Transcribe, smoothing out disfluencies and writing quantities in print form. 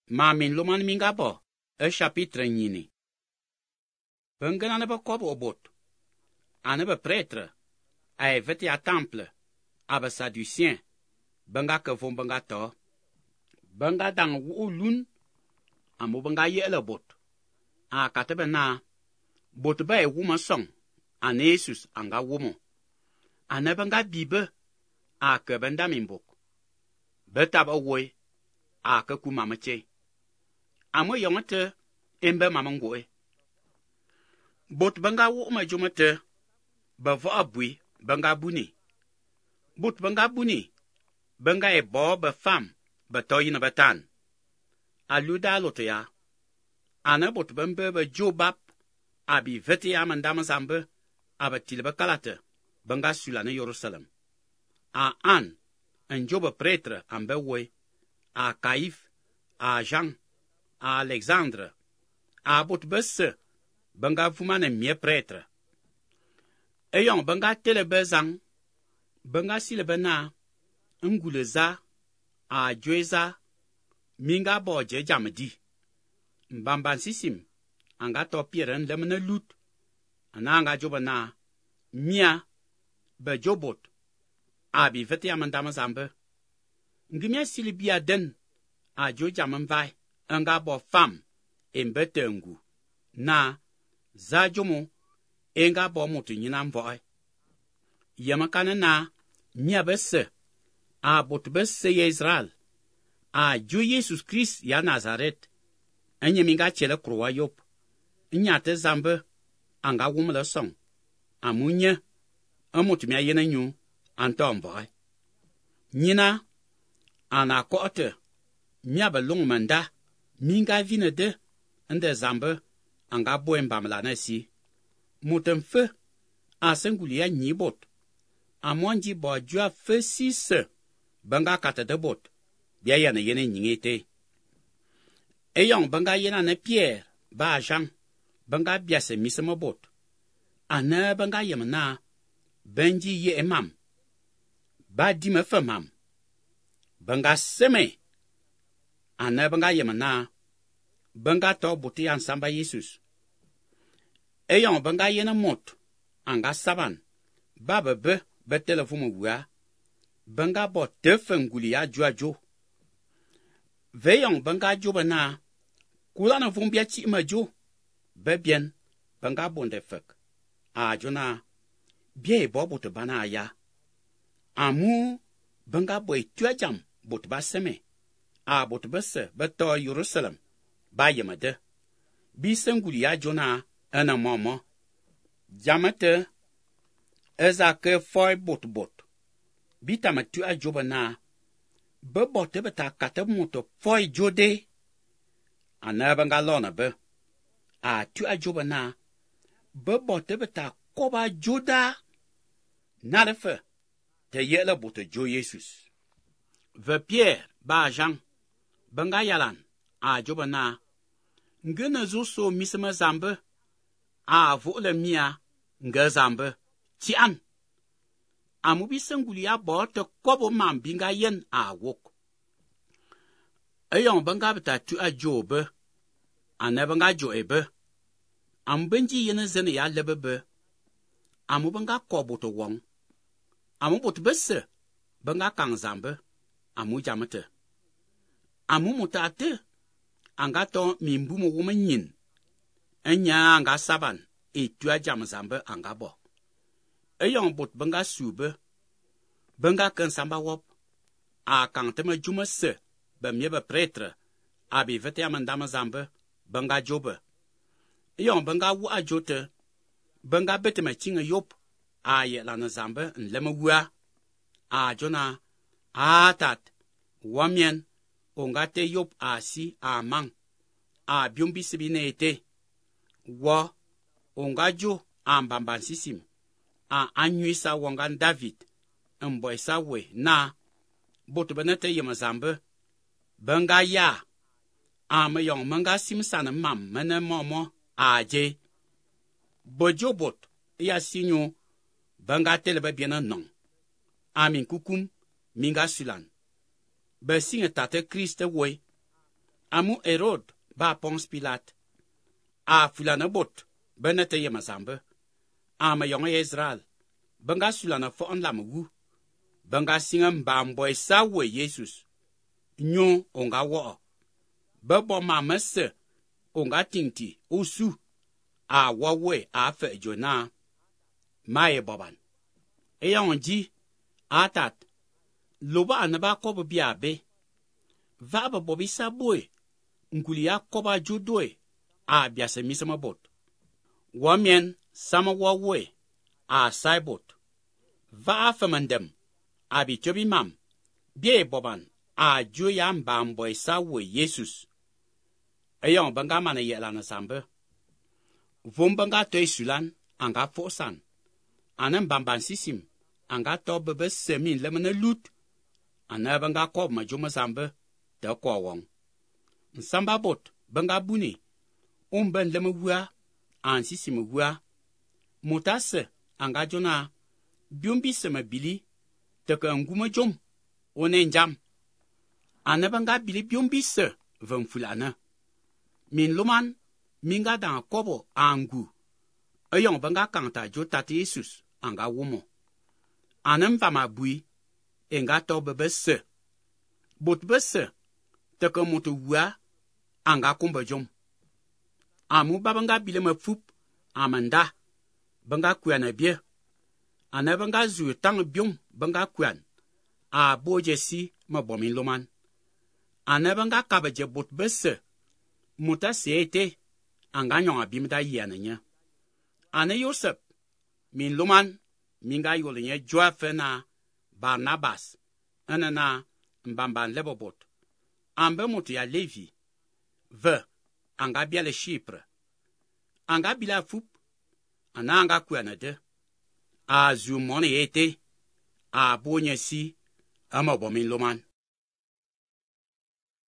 Ma min luman minga bo, chapitre nyini. Bengen ane be kob obot. Ane be prêtre. Ae vete a temple. Abe sadducien. Benga kevon benga to. Benga dang wu lun. Amu benga yele bot. A katebe na. Bot be e wuma song. Ane Jesus anga wumo. Ane benga bibe. A ke benda minbok. Betab awoy. A ke kumamache. Amo yongete embe mamangoe. Bot benga wuma jumete. Bevo abui benga buni. Bot benga buni. Benga e bo be fam. Betoyi na betan. Aluda lote ya. Ane bot bembe be jobap. Abi vete ya mandama zambe. Abe tilbe kalate. Benga sulane Jerusalem. A an. En jobe pretre ambe woy. A Kaif. A Jean. A Alexandre. A bot besse. Benga fumane mie pretre. Eyong benga telebe zang. Benga silebe na. Nguleza. A jweza. Minga boje jamedi. Mbamban sisim. Anga topieren lemene lut. Ananga joba na. Mia. Be jobot. Abi vete ya mandama zambe. Ngimia silibia den. A jo jamemvai. Anga bo fam. Embete ngu. Na. Za jomo. Enga bo mutu nyina mvoi. Yamakane na. Mia besse. A bot besse ye Israel. A jo Jesus Christ ya Nazaret. Enye minga chele kruwa yop. Nyate zambe. Anga wumle song. Amunye. Amutu mia yene nyu. Anto mvoi. Nyina. Ana kote. Mia belong manda. Minga vine de. Nde zambe. Anga boen bamla na si. Mutem fe. Asengulia nyibot. Amonji bo jua fe si se. Benga kate de bot. Bia yane yene nyingete. Eyong benga yena ne Pierre. Ba Jean. Benga biase misemo bot. Ane benga yemna. Benji ye emam. Ba di me fe mam. Benga seme. Ane benga yemna. Benga to buti ansamba Jesus. Eyong benga yena mot. Anga saban. Ba bebe be telefomo wua. Benga bo tefenguli ya jua jo. Veyong benga jo bena. Kula na vumbia chi ima jo. Bebien. Benga bonde fek. A jona. Bie bobo te bana ya. Amu. Benga boy tua jam. Bot ba seme. A bot bese. Beto Jerusalem. Ba yemade. Bi senguli ya jona. Ena momo. Jamate. Eza ke foy bot. Bita matu a joba na. Be bote beta kate moto foy jode. Ana benga lona be. A tu a joba na. Be bote beta koba joda. Narefe. Te yele bote jo Jesus. Ve Pierre ba Jean. Benga yalan. A joba na. Ngene zo so misema zambe. A vole mia. Nge zambe. Ti an. Amubi senguli ya bo te kobo mam binga yen a wok. Eyong benga beta tu a jo be. Ane benga jo ebe. Ambenji yene zene ya lebebe. Amu benga kobo to wong. Amu bot bese. Benga kang zambe. Amu jamete. Amu mutate. Anga to mimbumo woman yin. Enya anga saban. E tu a jam zambe anga bo. Eyong bot benga sube. Benga kan samba wop. A kang tema juma se. Be miebe pretre. Abi vete amandama zambe. Benga jobe. Eyong benga wu a jote. Benga bete me chinga yop. A ye lana zambe nleme wua. A jona. A tat. Wamien. Onga te yop a si a mang. A biumbi sibi ne ete. Wo. Onga jo a mbamban sisim. A anyuisa wangan David. Mboy sa we na. Boto benete yema zambe. Benga ya. A me yong menga simsana mam mene momo. A je. Bojo bot. Ya sinyo. Benga telebe biena non. A min kukum. Minga sulan. Be singe tate Christe we. Amu Herod ba Pons Pilat. A fulana bot, benete ye mazambe. A ma yonge Israel. Benga sulana fo on lamugu. Benga singam ba mboy sawe Jesus. Nyon onga wo. Bebo ma mese onga tingti usu. A wawe a fe jona. Maye boban. Eya onji atat. Loba anaba kobo biabe. Vaba bobi saboe. Nkulia koba judoe. A biase misama bot. Wamien sama wawe. A saibot. Va afamandem. A bi chobi mam. Bie boban. A joyam bamboy sawe Jesus. Eyon banga mana yelana sambe. Vumbanga toy sulan. Anga fosan. Anem bamban sisim. Anga to bebe semin lemene lut. Anabanga kob ma joma sambe. Te kwa wong. Nsamba bot. Banga buni. Ben leme wua. An sisim wua. Motase. Anga jona. Biumbi seme bili. Teke ngume jom. One njam. Anabanga bili biumbi se. Vemfulane. Min luman. Minga dan kobo angu. Eyon banga kanta jo tati Jesus. Anga wumo. Anem vama bui. Enga to bebe se. Bot bese. Teke moto wua. Anga kumbe jom. Amu babanga bile me fup. Amanda. Banga kwen bie. Ane banga zu tang biom. Banga kwen. A boje si me bomin loman. Ane banga kabeje bot bese. Muta seete. Anga nyon abimda yenenye. Ane Yosef. Min loman. Minga yolenye jwa fena. Barnabas. Ene na mbamban lebobot. Ambe mutu ya Levi. Ve. Anga biale Chypre. Anga bila fup. Ana anga kwenede. A zu mone ete. A bonye si. Ama bomin loman.